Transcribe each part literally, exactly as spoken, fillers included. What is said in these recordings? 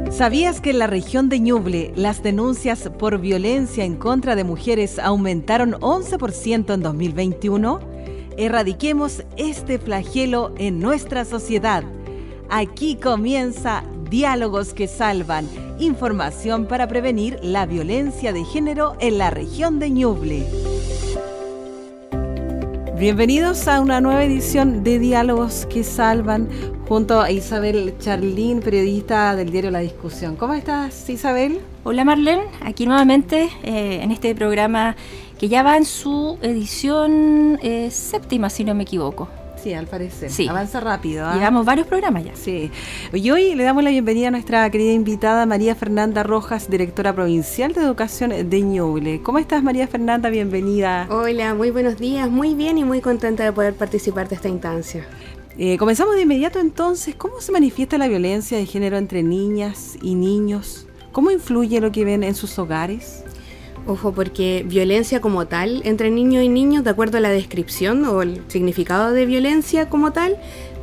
¿Sabías que en la región de Ñuble las denuncias por violencia en contra de mujeres aumentaron once por ciento en dos mil veintiuno? Erradiquemos este flagelo en nuestra sociedad. Aquí comienza Diálogos que Salvan, información para prevenir la violencia de género en la región de Ñuble. Bienvenidos a una nueva edición de Diálogos que Salvan, junto a Isabel Charlín, periodista del diario La Discusión. ¿Cómo estás, Isabel? Hola, Marlene, aquí nuevamente eh, en este programa que ya va en su edición eh, séptima, si no me equivoco. Sí, al parecer. Sí. Avanza rápido. ¿eh? Llevamos varios programas ya. Sí. Y hoy le damos la bienvenida a nuestra querida invitada María Fernanda Rojas, directora provincial de Educación de Ñuble. ¿Cómo estás, María Fernanda? Bienvenida. Hola, muy buenos días. Muy bien y muy contenta de poder participar de esta instancia. Eh, comenzamos de inmediato entonces. ¿Cómo se manifiesta la violencia de género entre niñas y niños? ¿Cómo influye lo que ven en sus hogares? Ojo, porque violencia como tal entre niños y niños, de acuerdo a la descripción o el significado de violencia como tal,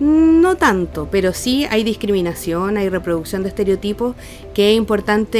no tanto, pero sí hay discriminación, hay reproducción de estereotipos que es importante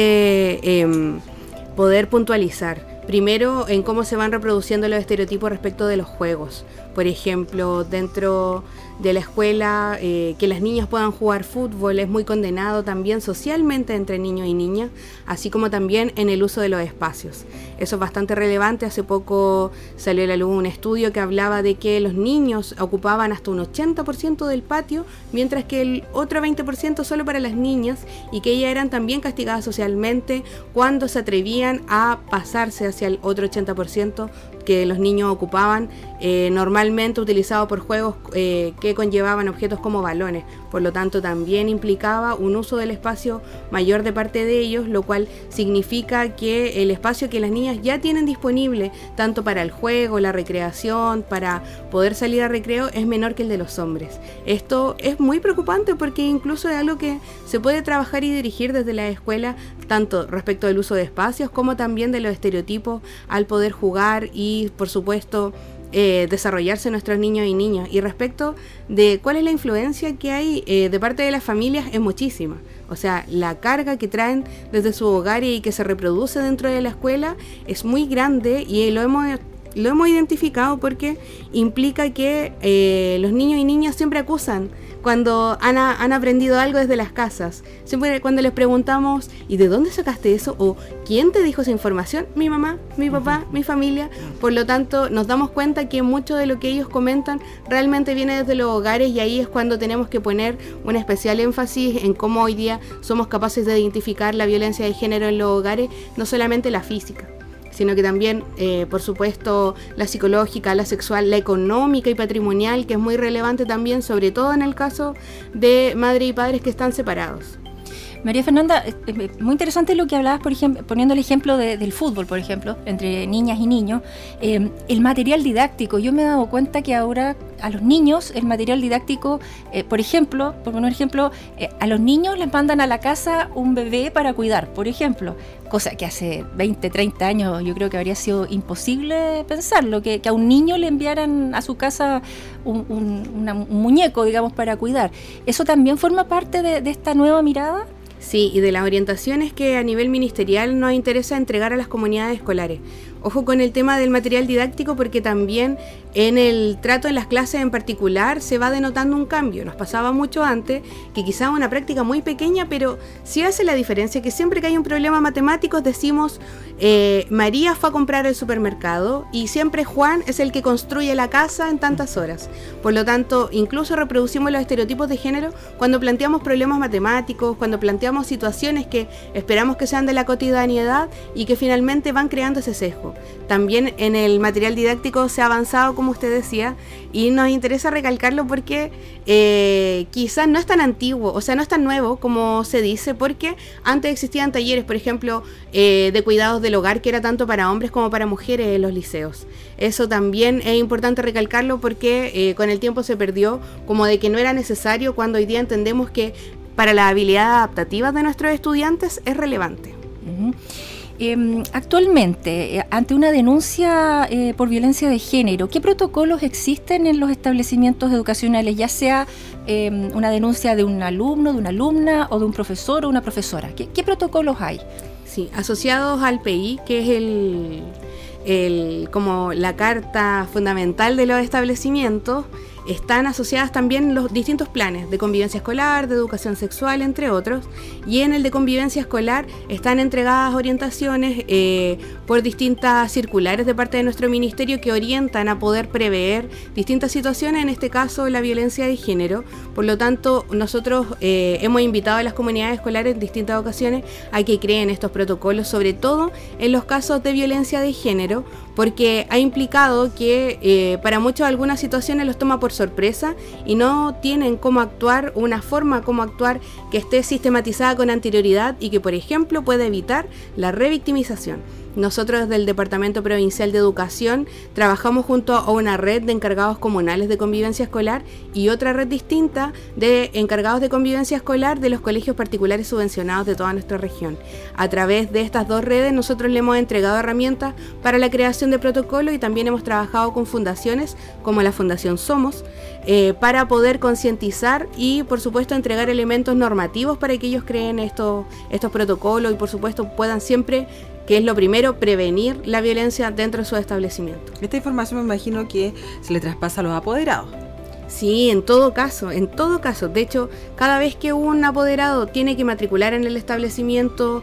eh, poder puntualizar. Primero, en cómo se van reproduciendo los estereotipos respecto de los juegos. Por ejemplo, dentro de la escuela, eh, que las niñas puedan jugar fútbol es muy condenado también socialmente entre niños y niñas, así como también en el uso de los espacios. Eso es bastante relevante. Hace poco salió a la luz un estudio que hablaba de que los niños ocupaban hasta un ochenta por ciento del patio, mientras que el otro veinte por ciento solo para las niñas, y que ellas eran también castigadas socialmente cuando se atrevían a pasarse hacia el otro ochenta por ciento que los niños ocupaban, eh, normalmente utilizado por juegos eh, que conllevaban objetos como balones. Por lo tanto, también implicaba un uso del espacio mayor de parte de ellos, lo cual significa que el espacio que las niñas ya tienen disponible, tanto para el juego, la recreación, para poder salir a recreo, es menor que el de los hombres. Esto es muy preocupante porque incluso es algo que se puede trabajar y dirigir desde la escuela, tanto respecto del uso de espacios como también de los estereotipos al poder jugar y, por supuesto, Eh, desarrollarse nuestros niños y niñas. Y respecto de cuál es la influencia que hay eh, de parte de las familias, es muchísima. O sea, la carga que traen desde su hogar y que se reproduce dentro de la escuela es muy grande, y lo hemos lo hemos identificado porque implica que eh, los niños y niñas siempre acusan cuando han, han aprendido algo desde las casas. Siempre cuando les preguntamos, ¿y de dónde sacaste eso? O ¿quién te dijo esa información? Mi mamá, mi papá, mi familia. Por lo tanto, nos damos cuenta que mucho de lo que ellos comentan realmente viene desde los hogares, y ahí es cuando tenemos que poner un especial énfasis en cómo hoy día somos capaces de identificar la violencia de género en los hogares, no solamente la física, sino que también, eh, por supuesto, la psicológica, la sexual, la económica y patrimonial, que es muy relevante también, sobre todo en el caso de madres y padres que están separados. María Fernanda, muy interesante lo que hablabas, por ejemplo, poniendo el ejemplo de, del fútbol, por ejemplo, entre niñas y niños. Eh, el material didáctico, yo me he dado cuenta que ahora a los niños el material didáctico, eh, por ejemplo, por poner un ejemplo, eh, a los niños les mandan a la casa un bebé para cuidar, por ejemplo, cosa que hace veinte, treinta años yo creo que habría sido imposible pensarlo, que, que a un niño le enviaran a su casa un, un, una, un muñeco, digamos, para cuidar. ¿Eso también forma parte de, de esta nueva mirada? Sí, y de las orientaciones que a nivel ministerial nos interesa entregar a las comunidades escolares. Ojo con el tema del material didáctico, porque también en el trato en las clases en particular se va denotando un cambio. Nos pasaba mucho antes que quizá una práctica muy pequeña, pero sí hace la diferencia, que siempre que hay un problema matemático decimos eh, María fue a comprar al supermercado y siempre Juan es el que construye la casa en tantas horas. Por lo tanto, incluso reproducimos los estereotipos de género cuando planteamos problemas matemáticos, cuando planteamos situaciones que esperamos que sean de la cotidianidad y que finalmente van creando ese sesgo. También en el material didáctico se ha avanzado, como usted decía, y nos interesa recalcarlo porque eh, quizás no es tan antiguo, o sea, no es tan nuevo como se dice, porque antes existían talleres, por ejemplo, eh, de cuidados del hogar, que era tanto para hombres como para mujeres en los liceos. Eso también es importante recalcarlo porque eh, con el tiempo se perdió, como de que no era necesario, cuando hoy día entendemos que para las habilidades adaptativas de nuestros estudiantes es relevante. Uh-huh. Eh, actualmente, eh, ante una denuncia eh, por violencia de género, ¿qué protocolos existen en los establecimientos educacionales, ya sea eh, una denuncia de un alumno, de una alumna o de un profesor o una profesora? ¿Qué, qué protocolos hay? Sí, asociados al P I, que es el, el como la carta fundamental de los establecimientos, están asociadas también los distintos planes de convivencia escolar, de educación sexual, entre otros, y en el de convivencia escolar están entregadas orientaciones eh, por distintas circulares de parte de nuestro ministerio que orientan a poder prever distintas situaciones, en este caso la violencia de género. Por lo tanto, nosotros eh, hemos invitado a las comunidades escolares en distintas ocasiones a que creen estos protocolos, sobre todo en los casos de violencia de género, porque ha implicado que eh, para muchos algunas situaciones los toma por sorpresa y no tienen cómo actuar, una forma cómo actuar que esté sistematizada con anterioridad y que, por ejemplo, pueda evitar la revictimización. Nosotros desde el Departamento Provincial de Educación trabajamos junto a una red de encargados comunales de convivencia escolar y otra red distinta de encargados de convivencia escolar de los colegios particulares subvencionados de toda nuestra región. A través de estas dos redes nosotros le hemos entregado herramientas para la creación de protocolos y también hemos trabajado con fundaciones como la Fundación Somos eh, para poder concientizar y, por supuesto, entregar elementos normativos para que ellos creen estos, estos protocolos y, por supuesto, puedan siempre, que es lo primero, prevenir la violencia dentro de su establecimiento. Esta información me imagino que se le traspasa a los apoderados. Sí, en todo caso, en todo caso. De hecho, cada vez que un apoderado tiene que matricular en el establecimiento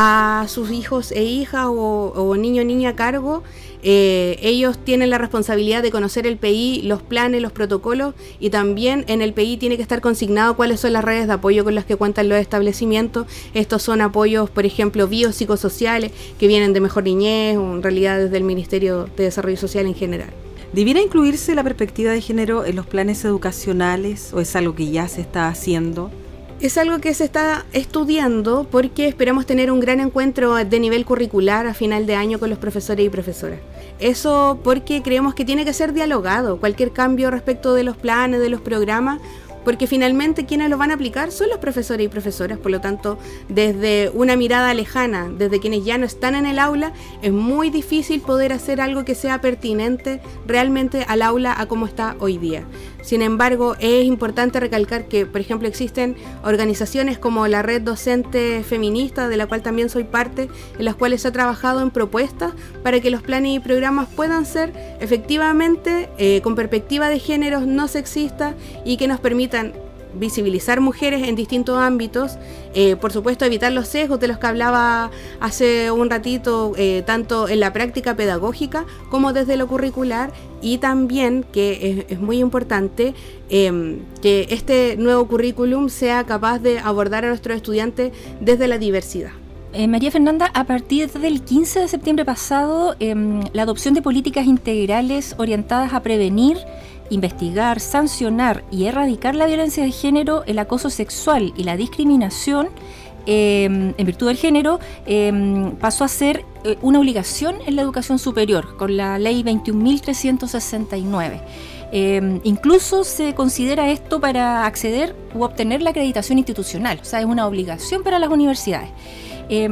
a sus hijos e hijas o, o niño o niña a cargo, eh, ellos tienen la responsabilidad de conocer el P I, los planes, los protocolos, y también en el P I tiene que estar consignado cuáles son las redes de apoyo con las que cuentan los establecimientos. Estos son apoyos, por ejemplo, biopsicosociales, que vienen de Mejor Niñez, o en realidad desde el Ministerio de Desarrollo Social en general. ¿Debiera incluirse la perspectiva de género en los planes educacionales o es algo que ya se está haciendo? Es algo que se está estudiando porque esperamos tener un gran encuentro de nivel curricular a final de año con los profesores y profesoras. Eso porque creemos que tiene que ser dialogado, cualquier cambio respecto de los planes, de los programas, porque finalmente quienes lo van a aplicar son los profesores y profesoras. Por lo tanto, desde una mirada lejana, desde quienes ya no están en el aula, es muy difícil poder hacer algo que sea pertinente realmente al aula a como está hoy día. Sin embargo, es importante recalcar que, por ejemplo, existen organizaciones como la Red Docente Feminista, de la cual también soy parte, en las cuales se ha trabajado en propuestas para que los planes y programas puedan ser efectivamente eh, con perspectiva de géneros no sexistas y que nos permitan visibilizar mujeres en distintos ámbitos, eh, por supuesto evitar los sesgos de los que hablaba hace un ratito, eh, tanto en la práctica pedagógica como desde lo curricular, y también, que es, es muy importante, eh, que este nuevo currículum sea capaz de abordar a nuestros estudiantes desde la diversidad. Eh, María Fernanda, a partir del quince de septiembre pasado, eh, la adopción de políticas integrales orientadas a prevenir, investigar, sancionar y erradicar la violencia de género, el acoso sexual y la discriminación eh, en virtud del género eh, pasó a ser eh, una obligación en la educación superior con la ley veintiún mil trescientos sesenta y nueve. Eh, incluso se considera esto para acceder u obtener la acreditación institucional, o sea, es una obligación para las universidades. Eh,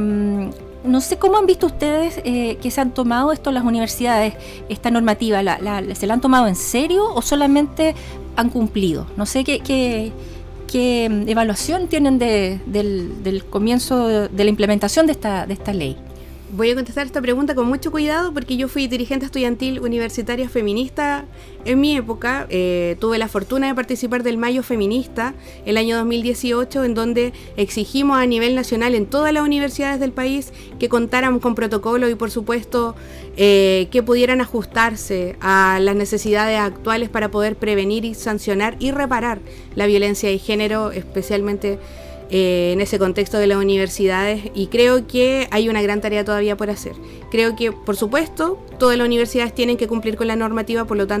No sé cómo han visto ustedes eh, que se han tomado esto las universidades, esta normativa, la, la, ¿se la han tomado en serio o solamente han cumplido? No sé qué, qué, qué evaluación tienen de, del, del comienzo de, de la implementación de esta, de esta ley. Voy a contestar esta pregunta con mucho cuidado porque yo fui dirigente estudiantil universitaria feminista en mi época. Eh, tuve la fortuna de participar del Mayo Feminista el año dos mil dieciocho, en donde exigimos a nivel nacional en todas las universidades del país que contaran con protocolos y, por supuesto, eh, que pudieran ajustarse a las necesidades actuales para poder prevenir y sancionar y reparar la violencia de género, especialmente Eh, en ese contexto de las universidades, y creo que hay una gran tarea todavía por hacer. Creo que, por supuesto, todas las universidades tienen que cumplir con la normativa, por lo tanto,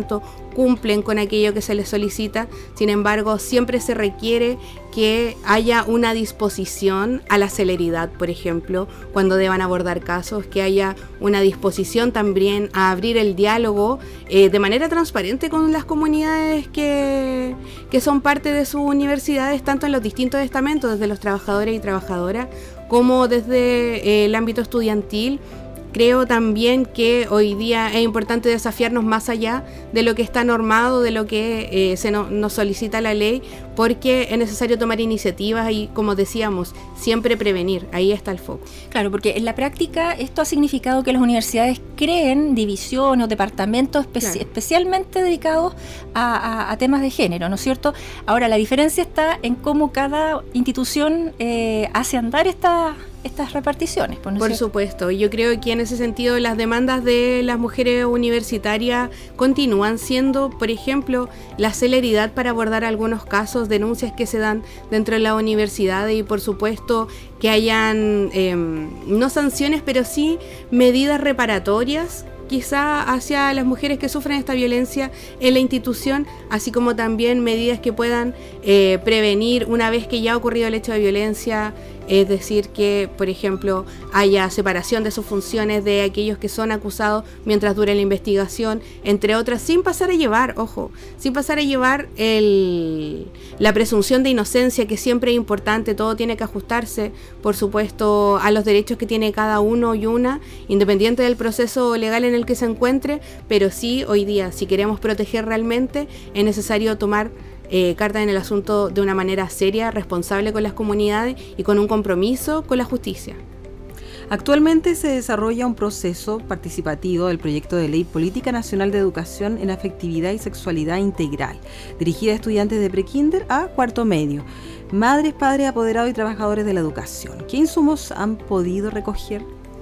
cumplen con aquello que se les solicita. Sin embargo, siempre se requiere que haya una disposición a la celeridad, por ejemplo, cuando deban abordar casos, que haya una disposición también a abrir el diálogo eh, de manera transparente con las comunidades que, que son parte de sus universidades, tanto en los distintos estamentos, desde los trabajadores y trabajadoras, como desde eh, el ámbito estudiantil. Creo también que hoy día es importante desafiarnos más allá de lo que está normado, de lo que eh, se no, nos solicita la ley, porque es necesario tomar iniciativas y, como decíamos, siempre prevenir. Ahí está el foco. Claro, porque en la práctica esto ha significado que las universidades creen divisiones o departamentos espe- claro. especialmente dedicados a, a, a temas de género, ¿no es cierto? Ahora, la diferencia está en cómo cada institución eh, hace andar esta... estas reparticiones. ¿No Por supuesto, yo creo que en ese sentido las demandas de las mujeres universitarias continúan siendo, por ejemplo, la celeridad para abordar algunos casos, denuncias que se dan dentro de la universidad y por supuesto que hayan eh, no sanciones, pero sí medidas reparatorias quizá hacia las mujeres que sufren esta violencia en la institución, así como también medidas que puedan eh, prevenir una vez que ya ha ocurrido el hecho de violencia. Es decir, que, por ejemplo, haya separación de sus funciones de aquellos que son acusados mientras dure la investigación, entre otras, sin pasar a llevar, ojo, sin pasar a llevar el, la presunción de inocencia, que siempre es importante. Todo tiene que ajustarse, por supuesto, a los derechos que tiene cada uno y una, independiente del proceso legal en el que se encuentre, pero sí, hoy día, si queremos proteger realmente, es necesario tomar Eh, carta en el asunto de una manera seria, responsable con las comunidades y con un compromiso con la justicia. Actualmente se desarrolla un proceso participativo del proyecto de ley Política Nacional de Educación en Afectividad y Sexualidad Integral, dirigida a estudiantes de prekinder a cuarto medio, madres, padres, apoderados y trabajadores de la educación. ¿Qué insumos han podido recoger?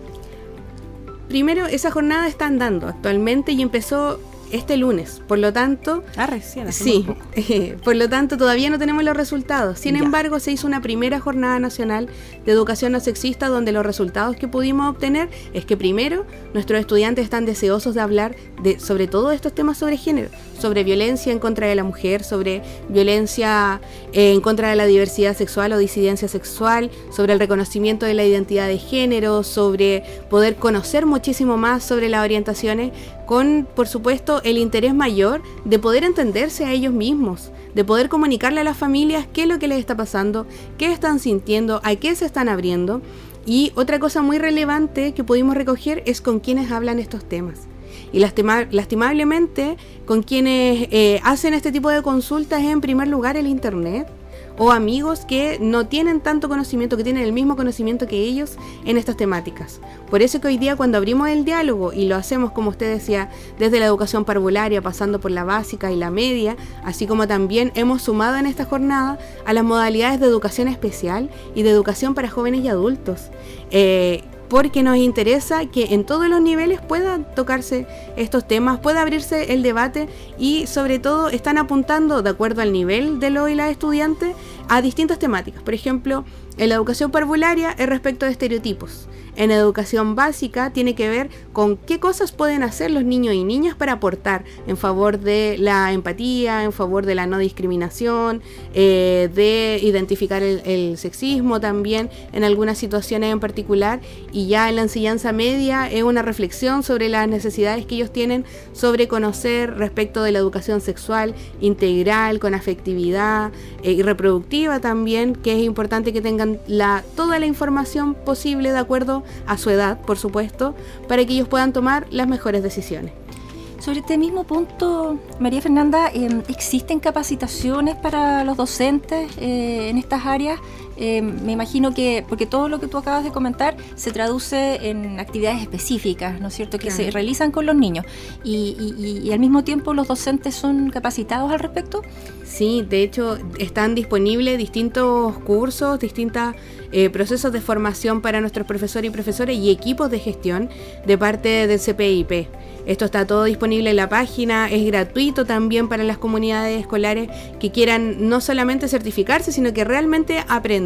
Primero, esa jornada está andando actualmente y empezó este lunes, por lo tanto... Ah, recién. Sí, eh, por lo tanto todavía no tenemos los resultados. Sin ya. embargo, se hizo una primera jornada nacional de educación no sexista donde los resultados que pudimos obtener es que primero, nuestros estudiantes están deseosos de hablar de, sobre todo estos temas sobre género, sobre violencia en contra de la mujer, sobre violencia eh, en contra de la diversidad sexual o disidencia sexual, sobre el reconocimiento de la identidad de género, sobre poder conocer muchísimo más sobre las orientaciones, con, por supuesto, el interés mayor de poder entenderse a ellos mismos, de poder comunicarle a las familias qué es lo que les está pasando, qué están sintiendo, a qué se están abriendo. Y otra cosa muy relevante que pudimos recoger es con quienes hablan estos temas. Y lastima, lastimablemente, con quienes eh, hacen este tipo de consultas es en primer lugar el internet, o amigos que no tienen tanto conocimiento, que tienen el mismo conocimiento que ellos en estas temáticas. Por eso que hoy día, cuando abrimos el diálogo y lo hacemos, como usted decía, desde la educación parvularia, pasando por la básica y la media, así como también hemos sumado en esta jornada a las modalidades de educación especial y de educación para jóvenes y adultos, eh, porque nos interesa que en todos los niveles puedan tocarse estos temas, pueda abrirse el debate y sobre todo están apuntando, de acuerdo al nivel de los y las estudiantes, a distintas temáticas. Por ejemplo, en la educación parvularia es respecto de estereotipos. En educación básica tiene que ver con qué cosas pueden hacer los niños y niñas para aportar en favor de la empatía, en favor de la no discriminación, eh, de identificar el, el sexismo también en algunas situaciones en particular. Y ya en la enseñanza media es una reflexión sobre las necesidades que ellos tienen sobre conocer respecto de la educación sexual integral, con afectividad eh, y reproductiva también, que es importante que tengan la, toda la información posible de acuerdo a su edad, por supuesto, para que ellos puedan tomar las mejores decisiones. Sobre este mismo punto, María Fernanda, eh, ¿existen capacitaciones para los docentes eh, en estas áreas? Eh, me imagino que, porque todo lo que tú acabas de comentar se traduce en actividades específicas, ¿no es cierto?, que claro. se realizan con los niños. Y, y, y al mismo tiempo, ¿los docentes son capacitados al respecto? Sí, de hecho, están disponibles distintos cursos, distintos eh, procesos de formación para nuestros profesores y profesoras y equipos de gestión de parte del C P I P. Esto está todo disponible en la página, es gratuito también para las comunidades escolares que quieran no solamente certificarse, sino que realmente aprender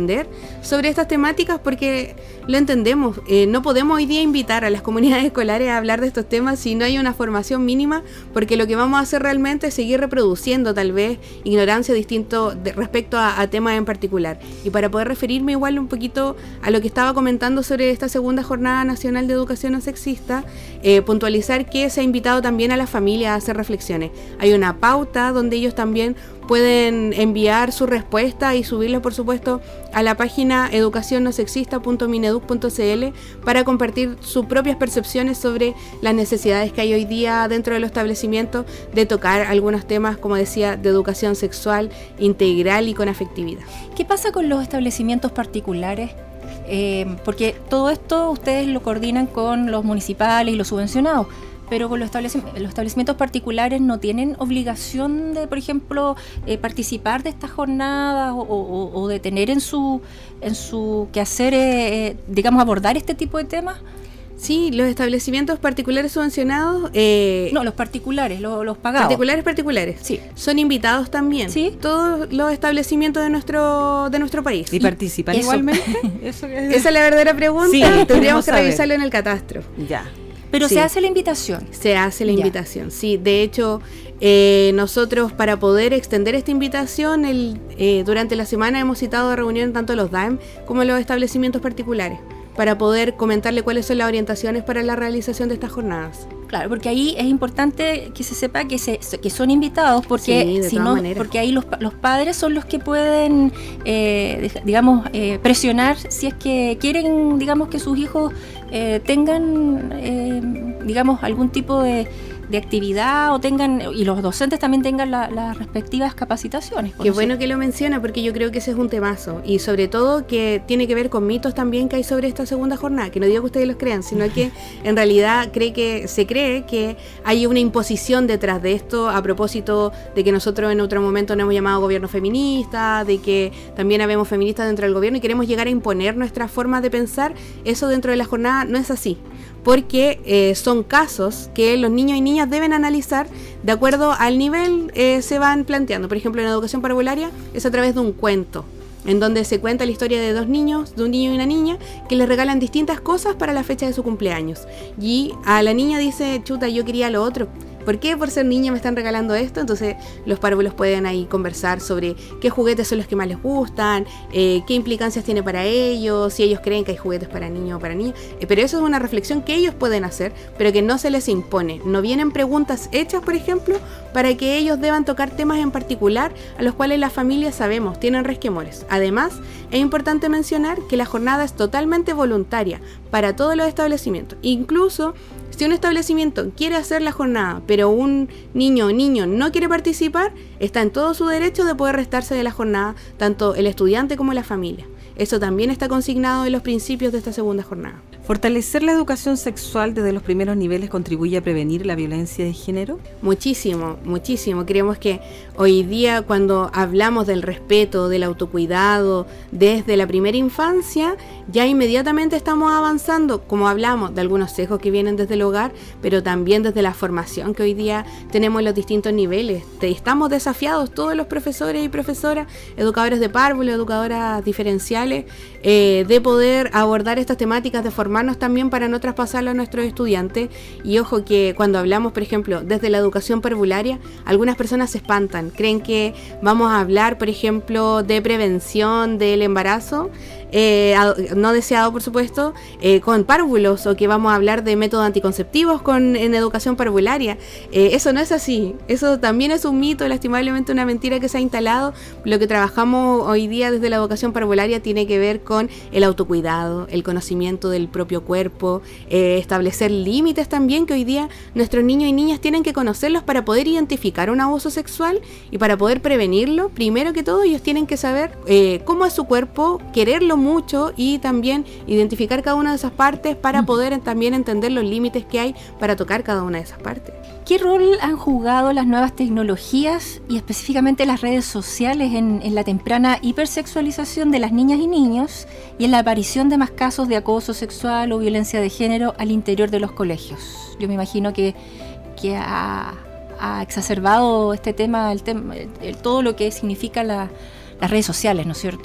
aprender sobre estas temáticas, porque lo entendemos. Eh, no podemos hoy día invitar a las comunidades escolares a hablar de estos temas si no hay una formación mínima, porque lo que vamos a hacer realmente es seguir reproduciendo tal vez ignorancia distinto de, respecto a, a temas en particular. Y para poder referirme igual un poquito a lo que estaba comentando sobre esta segunda Jornada Nacional de Educación No Sexista, eh, puntualizar que se ha invitado también a las familias a hacer reflexiones. Hay una pauta donde ellos también pueden enviar su respuesta y subirlo, por supuesto, a la página educación no sexista punto mineduc punto cl para compartir sus propias percepciones sobre las necesidades que hay hoy día dentro de los establecimientos de tocar algunos temas, como decía, de educación sexual integral y con afectividad. ¿Qué pasa con los establecimientos particulares? Eh, porque todo esto ustedes lo coordinan con los municipales y los subvencionados, pero con los, establecimientos, los establecimientos particulares no tienen obligación de, por ejemplo, eh, participar de estas jornadas o, o, o de tener en su en su quehacer, eh, digamos, abordar este tipo de temas. Sí, los establecimientos particulares subvencionados... Eh, no, los particulares, los, los pagados. Particulares, particulares. Sí. Son invitados también. Sí. Todos los establecimientos de nuestro de nuestro país. ¿Y, y participan eso. igualmente? Eso es... Esa es la verdadera pregunta. Sí, tendríamos que saber. revisarlo en el catastro. Ya. Pero sí. se hace la invitación. Se hace la ya. invitación, sí. De hecho, eh, nosotros para poder extender esta invitación, el, eh, durante la semana hemos citado a reunión tanto los D A E M como los establecimientos particulares, para poder comentarle cuáles son las orientaciones para la realización de estas jornadas. Claro, porque ahí es importante que se sepa que se que son invitados, porque sí, si no, porque ahí los, los padres son los que pueden, eh, digamos, eh, presionar si es que quieren, digamos, que sus hijos eh, tengan, eh, digamos, algún tipo de de actividad o tengan, y los docentes también tengan la, las respectivas capacitaciones. Qué bueno que lo menciona, porque yo creo que ese es un temazo, y sobre todo que tiene que ver con mitos también que hay sobre esta segunda jornada, que no digo que ustedes los crean, sino que en realidad cree que se cree que hay una imposición detrás de esto, a propósito de que nosotros en otro momento nos hemos llamado gobierno feminista, de que también habemos feministas dentro del gobierno y queremos llegar a imponer nuestras formas de pensar. Eso dentro de la jornada no es así, porque eh, son casos que los niños y niñas deben analizar de acuerdo al nivel eh, se van planteando. Por ejemplo, en educación parvularia es a través de un cuento, en donde se cuenta la historia de dos niños, de un niño y una niña, que les regalan distintas cosas para la fecha de su cumpleaños. Y a la niña dice, chuta, yo quería lo otro. ¿Por qué? Por ser niña me están regalando esto. Entonces los párvulos pueden ahí conversar sobre qué juguetes son los que más les gustan, eh, qué implicancias tiene para ellos, si ellos creen que hay juguetes para niños o para niñas. Eh, pero eso es una reflexión que ellos pueden hacer, pero que no se les impone. No vienen preguntas hechas, por ejemplo, para que ellos deban tocar temas en particular a los cuales las familias, sabemos, tienen resquemores. Además, es importante mencionar que la jornada es totalmente voluntaria para todos los establecimientos. Incluso si un establecimiento quiere hacer la jornada, pero un niño o niño no quiere participar, está en todo su derecho de poder restarse de la jornada, tanto el estudiante como la familia. Eso también está consignado en los principios de esta segunda jornada. ¿Fortalecer la educación sexual desde los primeros niveles contribuye a prevenir la violencia de género? Muchísimo, muchísimo. Creemos que hoy día, cuando hablamos del respeto, del autocuidado desde la primera infancia, ya inmediatamente estamos avanzando, como hablamos de algunos sesgos que vienen desde el hogar, pero también desde la formación que hoy día tenemos en los distintos niveles. Estamos desafiados todos los profesores y profesoras, educadores de párvulo, educadoras diferenciales, eh, de poder abordar estas temáticas de formación también para no traspasarlo a nuestros estudiantes. Y ojo que cuando hablamos, por ejemplo, desde la educación parvularia, algunas personas se espantan, creen que vamos a hablar, por ejemplo, de prevención del embarazo eh, no deseado, por supuesto, eh, con párvulos, o que vamos a hablar de métodos anticonceptivos con, en educación parvularia. Eh, eso no es así, eso también es un mito, lastimablemente una mentira que se ha instalado. Lo que trabajamos hoy día desde la educación parvularia tiene que ver con el autocuidado, el conocimiento del propio cuerpo, eh, establecer límites también, que hoy día nuestros niños y niñas tienen que conocerlos para poder identificar un abuso sexual, y para poder prevenirlo, primero que todo ellos tienen que saber eh, cómo es su cuerpo, quererlo mucho, y también identificar cada una de esas partes para poder también entender los límites que hay para tocar cada una de esas partes. ¿Qué rol han jugado las nuevas tecnologías y específicamente las redes sociales en, en la temprana hipersexualización de las niñas y niños y en la aparición de más casos de acoso sexual o violencia de género al interior de los colegios? Yo me imagino que, que ha, ha exacerbado este tema, el tema el, el, todo lo que significa la, las redes sociales, ¿no es cierto?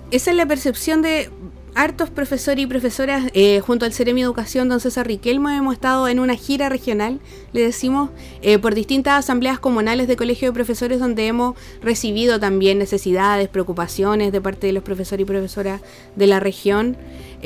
Esa es la percepción de hartos profesores y profesoras. Eh, junto al Ceremi Educación, don César Riquelmo, hemos estado en una gira regional, le decimos, eh, por distintas asambleas comunales de colegios de profesores, donde hemos recibido también necesidades, preocupaciones de parte de los profesores y profesoras de la región.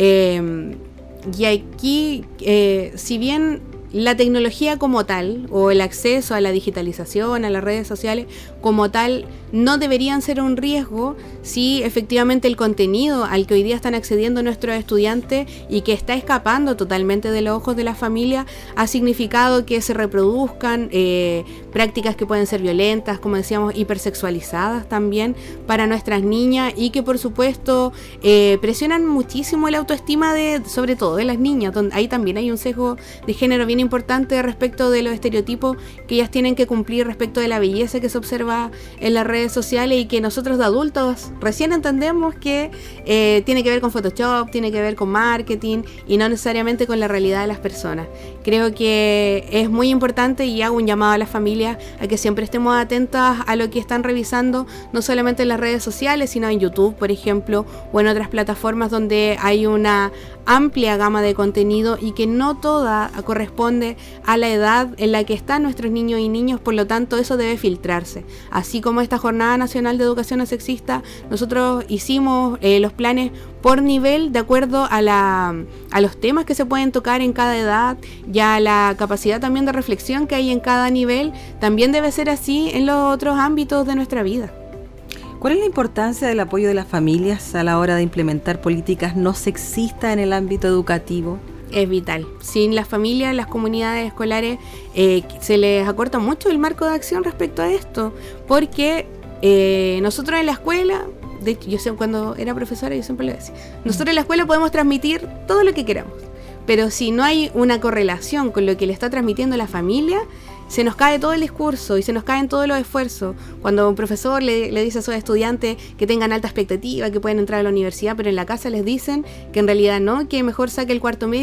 Eh, y aquí, eh, si bien la tecnología como tal, o el acceso a la digitalización, a las redes sociales como tal, no deberían ser un riesgo si efectivamente el contenido al que hoy día están accediendo nuestros estudiantes y que está escapando totalmente de los ojos de la familia ha significado que se reproduzcan eh, prácticas que pueden ser violentas, como decíamos, hipersexualizadas también para nuestras niñas, y que por supuesto eh, presionan muchísimo la autoestima de, sobre todo de las niñas, donde ahí también hay un sesgo de género bien importante respecto de los estereotipos que ellas tienen que cumplir respecto de la belleza que se observa en las redes sociales, y que nosotros de adultos recién entendemos que eh, tiene que ver con Photoshop, tiene que ver con marketing y no necesariamente con la realidad de las personas. Creo que es muy importante, y hago un llamado a las familias a que siempre estemos atentas a lo que están revisando, no solamente en las redes sociales, sino en YouTube, por ejemplo, o en otras plataformas donde hay una amplia gama de contenido y que no toda corresponde a la edad en la que están nuestros niños y niñas. Por lo tanto, eso debe filtrarse. Así como esta Jornada Nacional de Educación No Sexista, nosotros hicimos eh, los planes por nivel de acuerdo a, la, a los temas que se pueden tocar en cada edad, y a la capacidad también de reflexión que hay en cada nivel. También debe ser así en los otros ámbitos de nuestra vida. ¿Cuál es la importancia del apoyo de las familias a la hora de implementar políticas no sexistas en el ámbito educativo? Es vital. Sin las familias, las comunidades escolares, eh, se les acorta mucho el marco de acción respecto a esto, porque eh, nosotros en la escuela, de hecho, yo sé, cuando era profesora yo siempre lo decía, nosotros en la escuela podemos transmitir todo lo que queramos, pero si no hay una correlación con lo que le está transmitiendo la familia, se nos cae todo el discurso y se nos caen todos los esfuerzos. Cuando un profesor le, le dice a sus estudiantes que tengan alta expectativa, que pueden entrar a la universidad, pero en la casa les dicen que en realidad no, que mejor saque el cuarto medio